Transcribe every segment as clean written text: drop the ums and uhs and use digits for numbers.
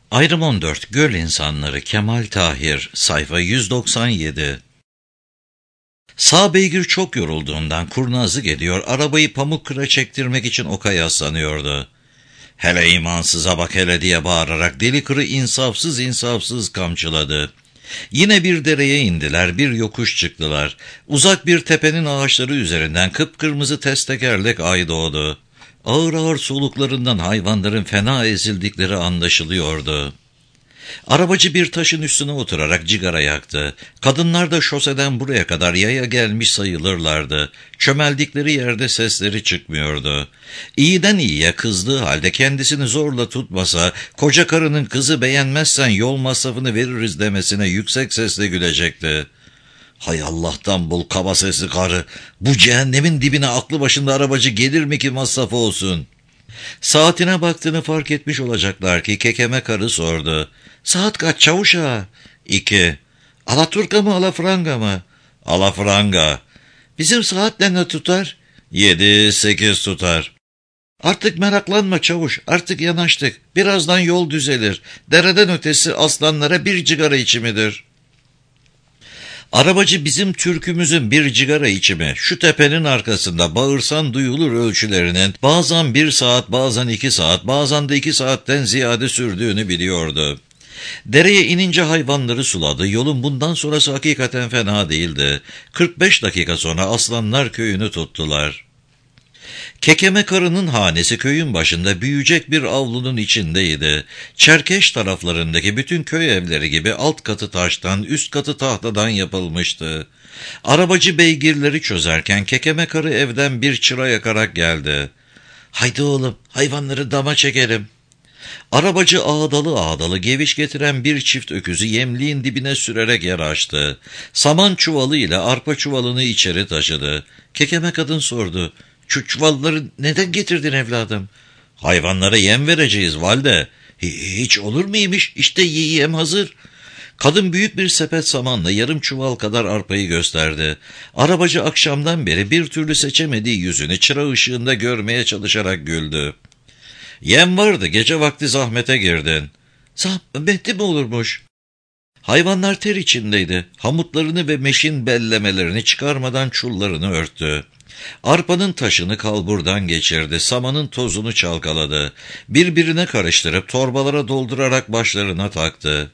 Ayrım 14 Göl İnsanları Kemal Tahir sayfa 197. Sağ beygir çok yorulduğundan kurnazlık ediyor, arabayı Pamukkıra çektirmek için oka yaslanıyordu. "Hele imansıza bak hele" diye bağırarak deli kırı insafsız kamçıladı. Yine bir dereye indiler, bir yokuş çıktılar. Uzak bir tepenin ağaçları üzerinden kıpkırmızı testekerlek ay doğdu. Ağır ağır soluklarından hayvanların fena ezildikleri anlaşılıyordu. Arabacı bir taşın üstüne oturarak cigara yaktı. Kadınlar da şoseden buraya kadar yaya gelmiş sayılırlardı. Çömeldikleri yerde sesleri çıkmıyordu. İyiden iyiye kızdığı halde kendisini zorla tutmasa, koca karının "kızı beğenmezsen yol masrafını veririz" demesine yüksek sesle gülecekti. "Hay Allah'tan bul kaba sesli karı! Bu cehennemin dibine aklı başında arabacı gelir mi ki masrafı olsun?" Saatine baktığını fark etmiş olacaklar ki kekeme karı sordu. "Saat kaç çavuş ağa?" "2. Alaturka mı alafranga mı?" "Alafranga." "Bizim saatle ne tutar?" 7-8 tutar." "Artık meraklanma çavuş, artık yanaştık. Birazdan yol düzelir. Dereden ötesi aslanlara bir cigara içimidir." Arabacı bizim türkümüzün bir cigara içimi, şu tepenin arkasında bağırsan duyulur ölçülerinin bazen 1 saat, bazen 2 saat, bazen de 2 saatten ziyade sürdüğünü biliyordu. Dereye inince hayvanları suladı. Yolun bundan sonrası hakikaten fena değildi. 45 dakika sonra Aslanlar Köyü'nü tuttular. Kekeme karının hanesi köyün başında büyüyecek bir avlunun içindeydi. Çerkeş taraflarındaki bütün köy evleri gibi alt katı taştan, üst katı tahtadan yapılmıştı. Arabacı beygirleri çözerken kekeme karı evden bir çıra yakarak geldi. "Haydi oğlum, hayvanları dama çekelim." Arabacı ağdalı geviş getiren bir çift öküzü yemliğin dibine sürerek yer açtı. Saman çuvalı ile arpa çuvalını içeri taşıdı. Kekeme kadın sordu. "Şu çuvalları neden getirdin evladım?" "Hayvanlara yem vereceğiz valide." Hiç olur muymuş? İşte yem hazır." Kadın büyük bir sepet samanla yarım çuval kadar arpayı gösterdi. Arabacı akşamdan beri bir türlü seçemediği yüzünü çıra ışığında görmeye çalışarak güldü. "Yem vardı, gece vakti zahmete girdin." "Zahmeti mi olurmuş?" Hayvanlar ter içindeydi. Hamutlarını ve meşin bellemelerini çıkarmadan çullarını örttü. Arpanın taşını kalburdan geçirdi, samanın tozunu çalkaladı. Birbirine karıştırıp torbalara doldurarak başlarına taktı.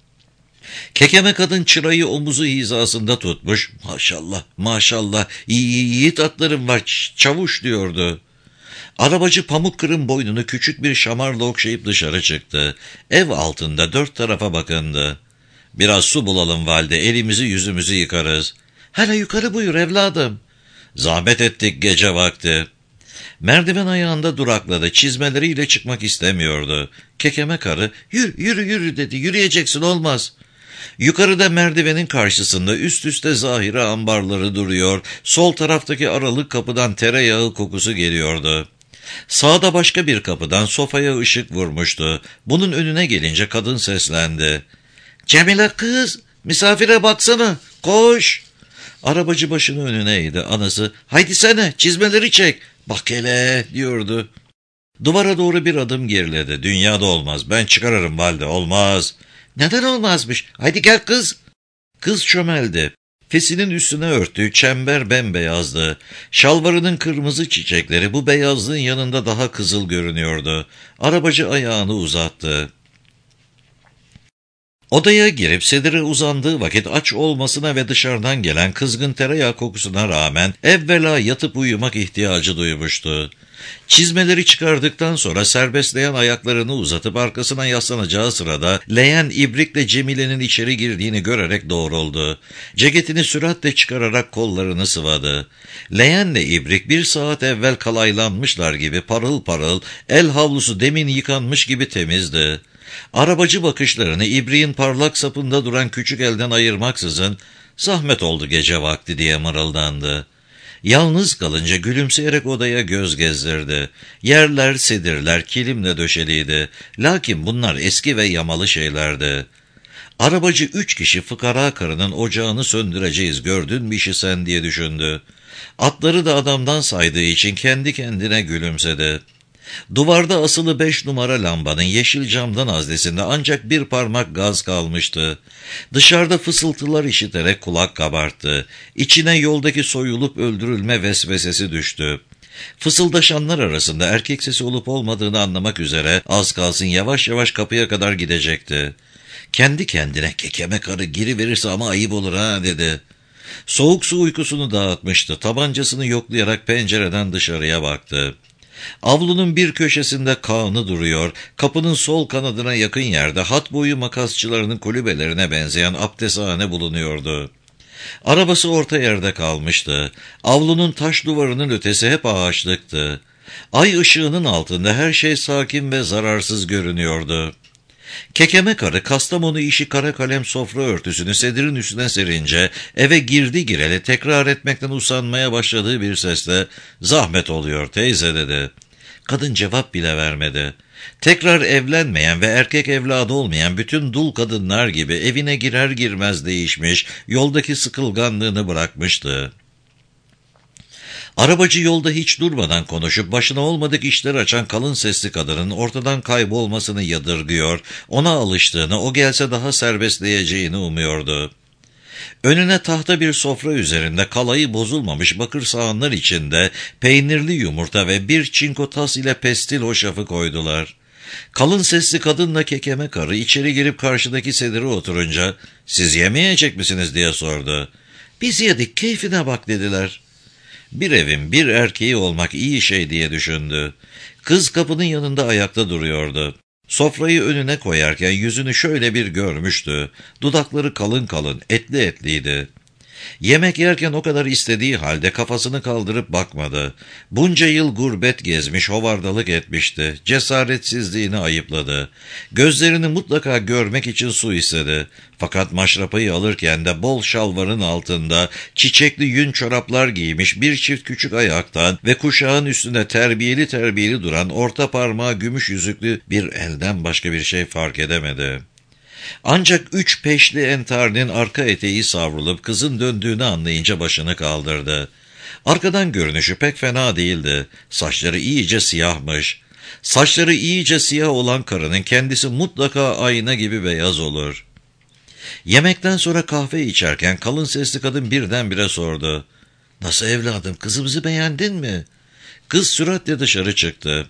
Kekeme kadın çırayı omuzu hizasında tutmuş. "Maşallah, maşallah, iyi yiğit atlarım var çavuş" diyordu. Arabacı Pamukkır'ın boynunu küçük bir şamarla okşayıp dışarı çıktı. Ev altında 4 tarafa bakındı. "Biraz su bulalım valide, elimizi yüzümüzü yıkarız." "Hele yukarı buyur evladım." "Zahmet ettik gece vakti." Merdiven ayağında durakladı, çizmeleriyle çıkmak istemiyordu. Kekeme karı yürü dedi, "Yürüyeceksin, olmaz." Yukarıda merdivenin karşısında üst üste zahire ambarları duruyor, sol taraftaki aralık kapıdan tereyağı kokusu geliyordu. Sağda başka bir kapıdan sofaya ışık vurmuştu. Bunun önüne gelince kadın seslendi. "Cemile kız, misafire baksana, koş." Arabacı başını önüne eğdi. Anası, "Haydi sene, çizmeleri çek." "Bak hele" diyordu. Duvara doğru bir adım geriledi. "Dünyada olmaz, ben çıkarırım valide, olmaz." "Neden olmazmış? Haydi gel kız." Kız çömeldi. Fesinin üstüne örttüğü çember bembeyazdı. Şalvarının kırmızı çiçekleri bu beyazlığın yanında daha kızıl görünüyordu. Arabacı ayağını uzattı. Odaya girip sedire uzandığı vakit aç olmasına ve dışarıdan gelen kızgın tereyağı kokusuna rağmen evvela yatıp uyumak ihtiyacı duymuştu. Çizmeleri çıkardıktan sonra serbestleyen ayaklarını uzatıp arkasına yaslanacağı sırada leğen ibrikle Cemile'nin içeri girdiğini görerek doğruldu. Ceketini süratle çıkararak kollarını sıvadı. Leğenle ibrik 1 saat evvel kalaylanmışlar gibi parıl parıl, el havlusu demin yıkanmış gibi temizdi. Arabacı bakışlarını ibriğin parlak sapında duran küçük elden ayırmaksızın "Zahmet oldu gece vakti" diye mırıldandı. Yalnız kalınca gülümseyerek odaya göz gezdirdi. Yerler, sedirler, kilimle döşeliydi. Lakin bunlar eski ve yamalı şeylerdi. Arabacı 3 kişi fıkara karının ocağını söndüreceğiz, gördün mü işi sen diye düşündü. Atları da adamdan saydığı için kendi kendine gülümsedi. Duvarda asılı 5 numara lambanın yeşil camdan haznesinde ancak bir parmak gaz kalmıştı. Dışarıda fısıltılar işiterek kulak kabarttı. İçine yoldaki soyulup öldürülme vesvesesi düştü. Fısıldaşanlar arasında erkek sesi olup olmadığını anlamak üzere az kalsın yavaş yavaş kapıya kadar gidecekti. Kendi kendine kekeme karı giriverirse ama ayıp olur ha dedi. Soğuk su uykusunu dağıtmıştı. Tabancasını yoklayarak pencereden dışarıya baktı. Avlunun bir köşesinde kağnı duruyor, kapının sol kanadına yakın yerde hat boyu makasçılarının kulübelerine benzeyen abdesthane bulunuyordu. Arabası orta yerde kalmıştı. Avlunun taş duvarının ötesi hep ağaçlıktı. Ay ışığının altında her şey sakin ve zararsız görünüyordu. Kekeme karı Kastamonu işi kara kalem sofra örtüsünü sedirin üstüne serince eve girdi gireli tekrar etmekten usanmaya başladığı bir sesle "Zahmet oluyor teyze" dedi. Kadın cevap bile vermedi. Tekrar evlenmeyen ve erkek evladı olmayan bütün dul kadınlar gibi evine girer girmez değişmiş, yoldaki sıkılganlığını bırakmıştı. Arabacı yolda hiç durmadan konuşup başına olmadık işler açan kalın sesli kadının ortadan kaybolmasını yadırgıyor, ona alıştığını, o gelse daha serbestleyeceğini umuyordu. Önüne tahta bir sofra üzerinde kalayı bozulmamış bakır sahanlar içinde peynirli yumurta ve bir çinko tas ile pestil hoşafı koydular. Kalın sesli kadınla kekeme karı içeri girip karşıdaki sedire oturunca "Siz yemeyecek misiniz?" diye sordu. "Biz yedik, keyfine bak" dediler. Bir evin bir erkeği olmak iyi şey diye düşündü. Kız kapının yanında ayakta duruyordu. Sofrayı önüne koyarken yüzünü şöyle bir görmüştü. Dudakları kalın kalın, etli etliydi. Yemek yerken o kadar istediği halde kafasını kaldırıp bakmadı. Bunca yıl gurbet gezmiş, hovardalık etmişti. Cesaretsizliğini ayıpladı. Gözlerini mutlaka görmek için su istedi. Fakat maşrapayı alırken de bol şalvarın altında çiçekli yün çoraplar giymiş bir çift küçük ayaktan ve kuşağın üstünde terbiyeli terbiyeli duran orta parmağı gümüş yüzüklü bir elden başka bir şey fark edemedi. Ancak 3 peşli entarinin arka eteği savrulup kızın döndüğünü anlayınca başını kaldırdı. Arkadan görünüşü pek fena değildi. Saçları iyice siyahmış. Saçları iyice siyah olan karının kendisi mutlaka ayna gibi beyaz olur. Yemekten sonra kahve içerken kalın sesli kadın birdenbire sordu. "Nasıl evladım, kızımızı beğendin mi?" Kız süratle dışarı çıktı.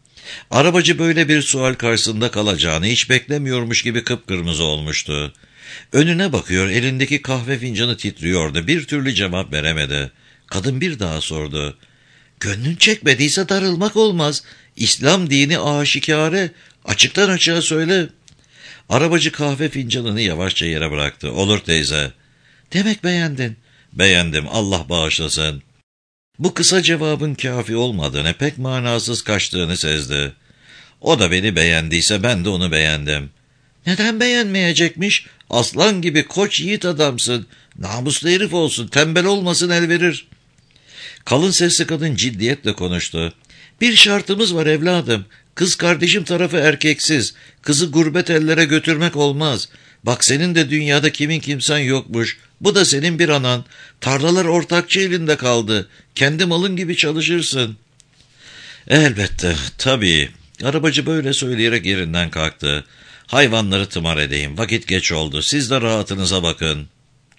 Arabacı böyle bir sual karşısında kalacağını hiç beklemiyormuş gibi kıpkırmızı olmuştu. Önüne bakıyor, elindeki kahve fincanı titriyordu. Bir türlü cevap veremedi. Kadın bir daha sordu. "Gönlün çekmediyse darılmak olmaz. İslam dini aşikare. Açıktan açığa söyle." Arabacı kahve fincanını yavaşça yere bıraktı. "Olur teyze." "Demek beğendin." "Beğendim, Allah bağışlasın." Bu kısa cevabın kafi olmadığını, pek manasız kaçtığını sezdi. O da beni beğendiyse ben de onu beğendim. "Neden beğenmeyecekmiş? Aslan gibi koç yiğit adamsın. Namuslu herif olsun, tembel olmasın elverir." Kalın sesli kadın ciddiyetle konuştu. "Bir şartımız var evladım. Kız kardeşim tarafı erkeksiz. Kızı gurbet ellere götürmek olmaz. Bak senin de dünyada kimin kimsen yokmuş. Bu da senin bir anan. Tarlalar ortakçı elinde kaldı. Kendi malın gibi çalışırsın." "Elbette, tabii." Arabacı böyle söyleyerek yerinden kalktı. "Hayvanları tımar edeyim. Vakit geç oldu. Siz de rahatınıza bakın."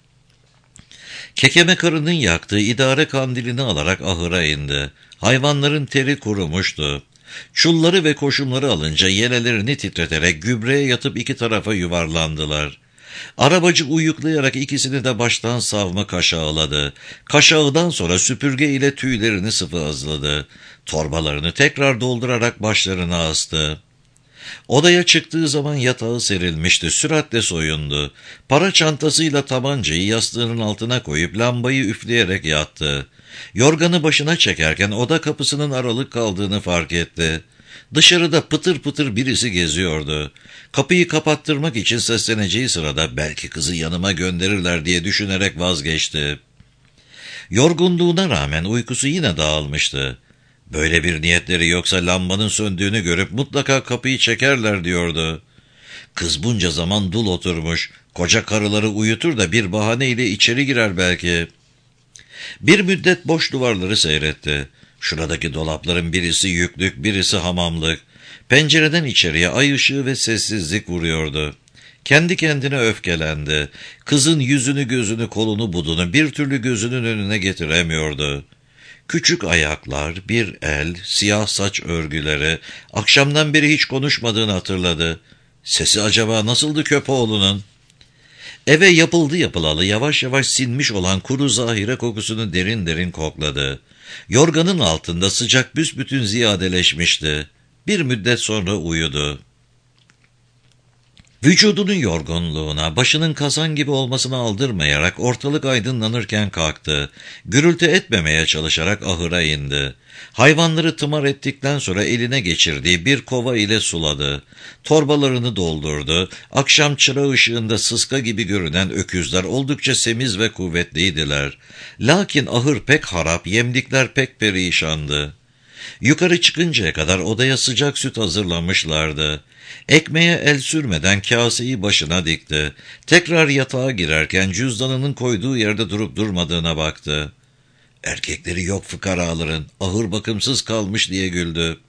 Kekeme karının yaktığı idare kandilini alarak ahıra indi. Hayvanların teri kurumuştu. Çulları ve koşumları alınca yelelerini titreterek gübreye yatıp iki tarafa yuvarlandılar. Arabacı uyuklayarak ikisini de baştan savma kaşağıladı. Kaşağıdan sonra süpürge ile tüylerini sıvazladı. Torbalarını tekrar doldurarak başlarına astı. Odaya çıktığı zaman yatağı serilmişti, süratle soyundu. Para çantasıyla tabancayı yastığının altına koyup lambayı üfleyerek yattı. Yorganı başına çekerken oda kapısının aralık kaldığını fark etti. Dışarıda pıtır pıtır birisi geziyordu. Kapıyı kapattırmak için sesleneceği sırada belki kızı yanıma gönderirler diye düşünerek vazgeçti. Yorgunluğuna rağmen uykusu yine dağılmıştı. Böyle bir niyetleri yoksa lambanın söndüğünü görüp mutlaka kapıyı çekerler diyordu. Kız bunca zaman dul oturmuş, koca karıları uyutur da bir bahaneyle içeri girer belki. Bir müddet boş duvarları seyretti. Şuradaki dolapların birisi yüklük, birisi hamamlık. Pencereden içeriye ay ışığı ve sessizlik vuruyordu. Kendi kendine öfkelendi. Kızın yüzünü, gözünü, kolunu, budunu bir türlü gözünün önüne getiremiyordu. Küçük ayaklar, bir el, siyah saç örgüleri, akşamdan beri hiç konuşmadığını hatırladı. Sesi acaba nasıldı Köpoğlu'nun? Eve yapıldı yapılalı yavaş yavaş sinmiş olan kuru zahire kokusunu derin derin kokladı. Yorganın altında sıcak büsbütün ziyadeleşmişti. Bir müddet sonra uyudu. Vücudunun yorgunluğuna, başının kazan gibi olmasını aldırmayarak ortalık aydınlanırken kalktı. Gürültü etmemeye çalışarak ahıra indi. Hayvanları tımar ettikten sonra eline geçirdiği bir kova ile suladı. Torbalarını doldurdu. Akşam çıra ışığında sıska gibi görünen öküzler oldukça semiz ve kuvvetliydiler. Lakin ahır pek harap, yemlikler pek perişandı. Yukarı çıkıncaya kadar odaya sıcak süt hazırlamışlardı. Ekmeğe el sürmeden kaseyi başına dikti. Tekrar yatağa girerken cüzdanının koyduğu yerde durup durmadığına baktı. Erkekleri yok fıkaraların, ahır bakımsız kalmış diye güldü.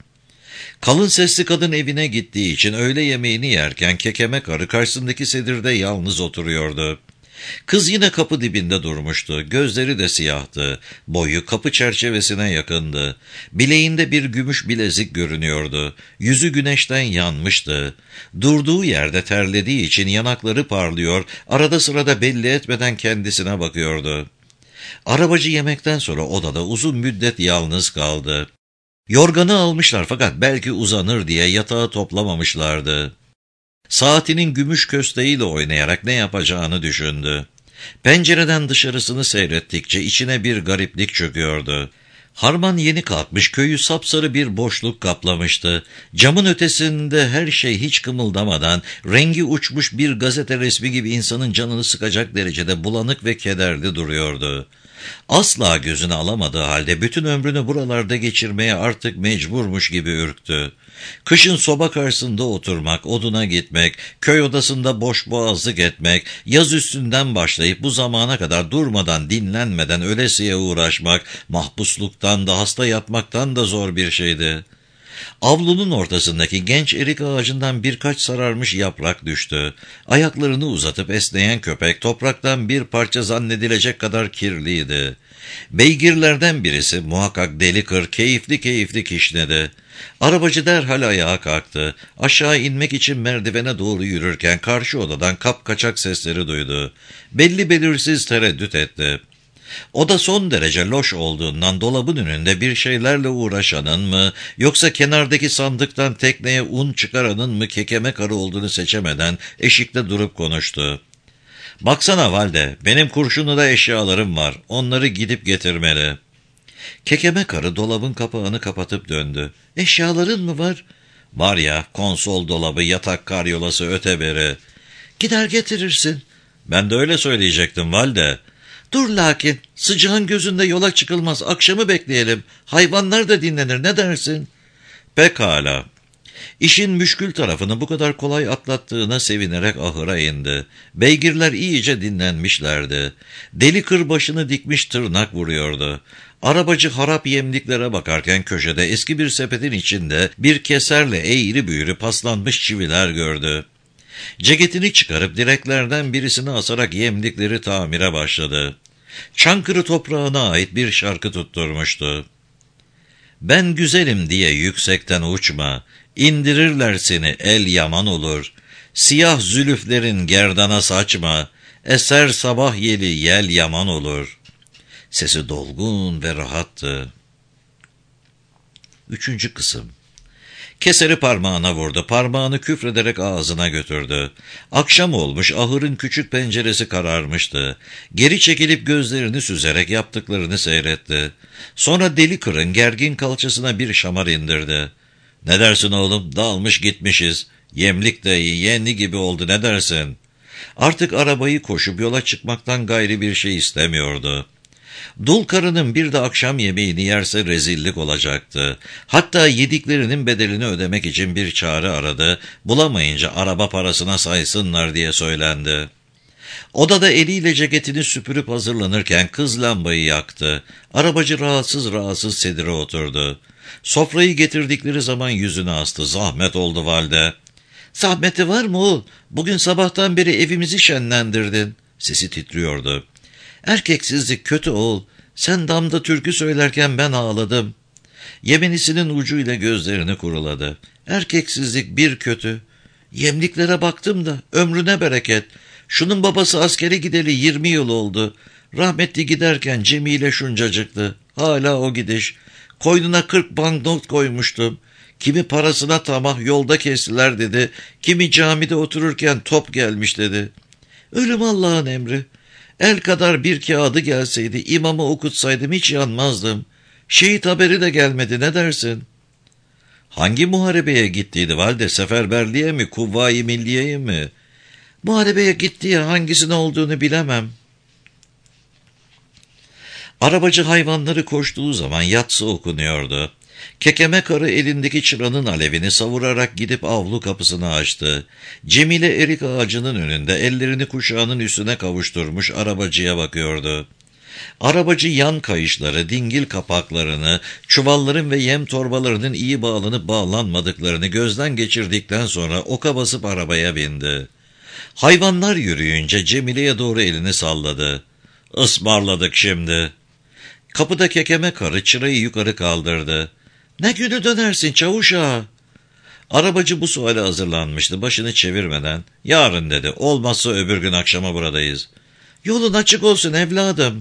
Kalın sesli kadın evine gittiği için öğle yemeğini yerken kekeme karı karşısındaki sedirde yalnız oturuyordu. Kız yine kapı dibinde durmuştu. Gözleri de siyahtı. Boyu kapı çerçevesine yakındı. Bileğinde bir gümüş bilezik görünüyordu. Yüzü güneşten yanmıştı. Durduğu yerde terlediği için yanakları parlıyor, arada sırada belli etmeden kendisine bakıyordu. Arabacı yemekten sonra odada uzun müddet yalnız kaldı. Yorganı almışlar fakat belki uzanır diye yatağı toplamamışlardı. Saatinin gümüş kösteğiyle oynayarak ne yapacağını düşündü. Pencereden dışarısını seyrettikçe içine bir gariplik çöküyordu. Harman yeni kalkmış, köyü sapsarı bir boşluk kaplamıştı. Camın ötesinde her şey hiç kımıldamadan, rengi uçmuş bir gazete resmi gibi insanın canını sıkacak derecede bulanık ve kederli duruyordu. Asla gözünü alamadığı halde bütün ömrünü buralarda geçirmeye artık mecburmuş gibi ürktü. Kışın soba karşısında oturmak, oduna gitmek, köy odasında boş boğazlık etmek, yaz üstünden başlayıp bu zamana kadar durmadan, dinlenmeden ölesiye uğraşmak, mahpusluktan da hasta yatmaktan da zor bir şeydi. Avlunun ortasındaki genç erik ağacından birkaç sararmış yaprak düştü. Ayaklarını uzatıp esneyen köpek topraktan bir parça zannedilecek kadar kirliydi. Beygirlerden birisi muhakkak deli kır keyifli keyifli kişnedi. Arabacı derhal ayağa kalktı. Aşağı inmek için merdivene doğru yürürken karşı odadan kapkaçak sesleri duydu. Belli belirsiz tereddüt etti. Oda son derece loş olduğundan dolabın önünde bir şeylerle uğraşanın mı, yoksa kenardaki sandıktan tekneye un çıkaranın mı kekeme karı olduğunu seçemeden eşikte durup konuştu. "Baksana Valide, benim kurşunluda eşyalarım var, onları gidip getirmeli." Kekeme karı dolabın kapağını kapatıp döndü. "Eşyaların mı var?" "Var ya, konsol dolabı, yatak karyolası öteberi." "Gider getirirsin." "Ben de öyle söyleyecektim Valide." "Dur lakin, sıcağın gözünde yola çıkılmaz, akşamı bekleyelim. Hayvanlar da dinlenir, ne dersin?" "Pekala." İşin müşkül tarafını bu kadar kolay atlattığına sevinerek ahıra indi. Beygirler iyice dinlenmişlerdi. Deli kır başını dikmiş tırnak vuruyordu. Arabacı harap yemliklere bakarken köşede eski bir sepetin içinde bir keserle eğri büğrü paslanmış çiviler gördü. Ceketini çıkarıp direklerden birisini asarak yemlikleri tamire başladı. Çankırı toprağına ait bir şarkı tutturmuştu. "Ben güzelim diye yüksekten uçma, indirirler seni el yaman olur. Siyah zülüflerin gerdana saçma, eser sabah yeli yel yaman olur." Sesi dolgun ve rahattı. 3. Kısım. Keseri parmağına vurdu, parmağını küfrederek ağzına götürdü. Akşam olmuş, ahırın küçük penceresi kararmıştı. Geri çekilip gözlerini süzerek yaptıklarını seyretti. Sonra deli kırın gergin kalçasına bir şamar indirdi. "Ne dersin oğlum, dağılmış gitmişiz. Yemlik de yeğeni gibi oldu, ne dersin?" Artık arabayı koşup yola çıkmaktan gayri bir şey istemiyordu. Dul karının bir de akşam yemeğini yerse rezillik olacaktı. Hatta yediklerinin bedelini ödemek için bir çare aradı. Bulamayınca araba parasına saysınlar diye söylendi. Odada eliyle ceketini süpürüp hazırlanırken kız lambayı yaktı. Arabacı rahatsız rahatsız sedire oturdu. Sofrayı getirdikleri zaman yüzünü astı. Zahmet oldu valide. Zahmeti var mı oğul? Bugün sabahtan beri evimizi şenlendirdin. Sesi titriyordu. Erkeksizlik kötü oğul. Sen damda türkü söylerken ben ağladım. Yemenisinin ucuyla gözlerini kuruladı. Erkeksizlik bir kötü. Yemliklere baktım da ömrüne bereket. Şunun babası askere gideli 20 yıl oldu. Rahmetli giderken Cemile şuncacıktı. Hala o gidiş. Koynuna 40 banknot koymuştum. Kimi parasına tamah yolda kestiler dedi. Kimi camide otururken top gelmiş dedi. Ölüm Allah'ın emri. El kadar bir kağıdı gelseydi, imamı okutsaydım hiç yanmazdım. Şehit haberi de gelmedi, ne dersin? Hangi muharebeye gittiydi valide? Seferberliğe mi, Kuvvayi Milliye'ye mi? Muharebeye gitti ya, hangisine olduğunu bilemem. Arabacı hayvanları koştuğu zaman yatsı okunuyordu. Kekeme karı elindeki çıranın alevini savurarak gidip avlu kapısını açtı. Cemile erik ağacının önünde ellerini kuşağının üstüne kavuşturmuş arabacıya bakıyordu. Arabacı yan kayışları, dingil kapaklarını, çuvalların ve yem torbalarının iyi bağlanıp bağlanmadıklarını gözden geçirdikten sonra oka basıp arabaya bindi. Hayvanlar yürüyünce Cemile'ye doğru elini salladı. Ismarladık şimdi. Kapıda kekeme karı çırayı yukarı kaldırdı. Ne günü dönersin çavuş ağa? Arabacı bu suale hazırlanmıştı. Başını çevirmeden yarın dedi. Olmazsa öbür gün akşama buradayız. Yolun açık olsun evladım.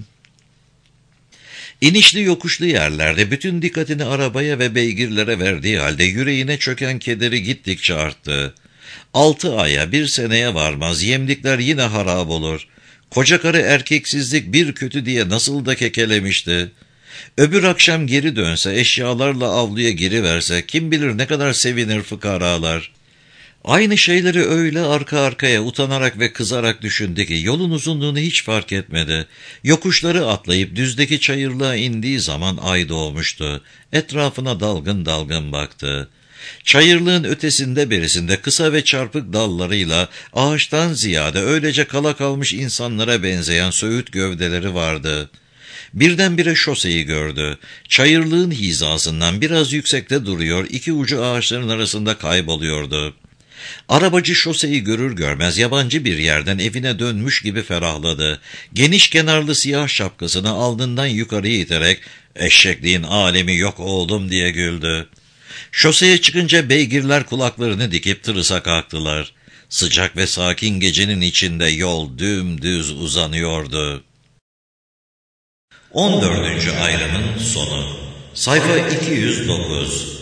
İnişli yokuşlu yerlerde bütün dikkatini arabaya ve beygirlere verdiği halde yüreğine çöken kederi gittikçe arttı. 6 aya 1 seneye varmaz yemlikler yine harap olur. Koca karı erkeksizlik bir kötü diye nasıl da kekelemişti. Öbür akşam geri dönse, eşyalarla avluya giriverse kim bilir ne kadar sevinir fıkaralar. Aynı şeyleri öyle arka arkaya utanarak ve kızarak düşündü ki yolun uzunluğunu hiç fark etmedi. Yokuşları atlayıp düzdeki çayırlığa indiği zaman ay doğmuştu. Etrafına dalgın dalgın baktı. Çayırlığın ötesinde berisinde kısa ve çarpık dallarıyla ağaçtan ziyade öylece kala kalmış insanlara benzeyen söğüt gövdeleri vardı. Birdenbire şoseyi gördü. Çayırlığın hizasından biraz yüksekte duruyor, iki ucu ağaçların arasında kayboluyordu. Arabacı şoseyi görür görmez yabancı bir yerden evine dönmüş gibi ferahladı. Geniş kenarlı siyah şapkasını alnından yukarıya iterek "Eşekliğin alemi yok oğlum" diye güldü. Şoseye çıkınca beygirler kulaklarını dikip tırısa kalktılar. Sıcak ve sakin gecenin içinde yol dümdüz uzanıyordu. 14. ayrımın sonu. Sayfa 209.